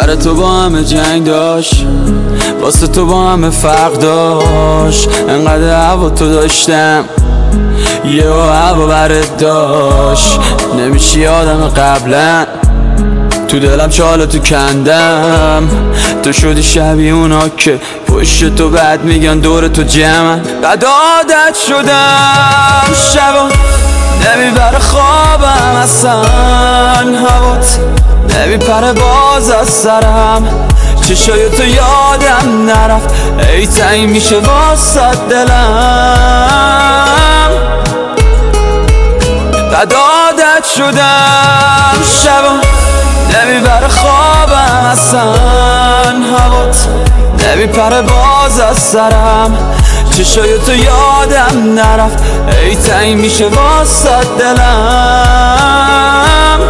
سر تو با همه جنگ داشت، واسه تو با همه فرق داشت. انقدر هوا تو داشتم یه هوا برت داشت. نمیشی آدم قبلا، تو دلم چاله تو کندم. تو شدی شبیه اونا که پشت تو بد میگن دور تو جمعن. بد عادت شدم شبا نمیبره خوابم اصلا، هوات نمیپره باز از سرم. چشای تو یادم نرفت، ای تنگ میشه واسه دلم. بد عادت شدم شبا نمیبره خوابم اصلا، هوات نمیپره باز از سرم. چشای تو یادم نرفت، ای تنگ میشه واسه دلم.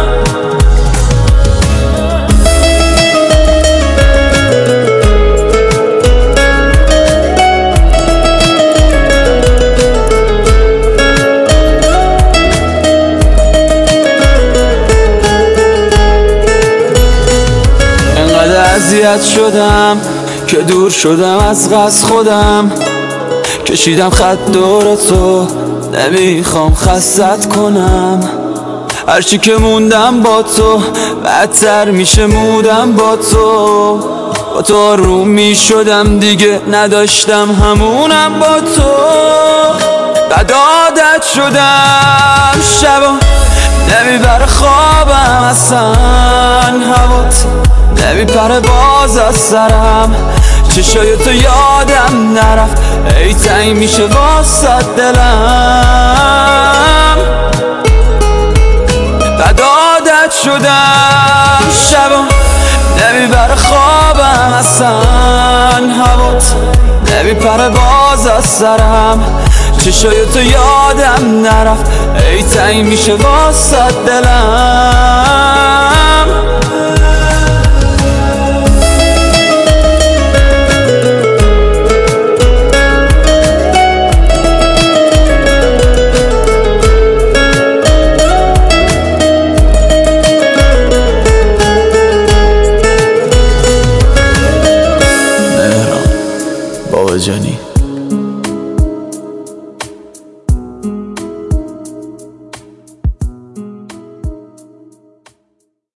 اذیت شدم که دور شدم از قصد خودم. کشیدم خط دور تو، نمیخوام خستت کنم. هرچی که موندم با تو بدتر میشه مودم با تو. با تو آروم میشدم دیگه نداشتم همونم با تو. بد عادت شدم شبا نمیبره خوابم اصلا، هوات نمیپره باز از سرم. چشای تو یادم نرفت، ای تنگ میشه واسه دلم. بد عادت شدم شبا نمیبره خوابم اصلا، هوات نمیپره باز از سرم. چشای تو یادم نرفت، ای تنگ میشه واسه دلم. مهران باوجانی.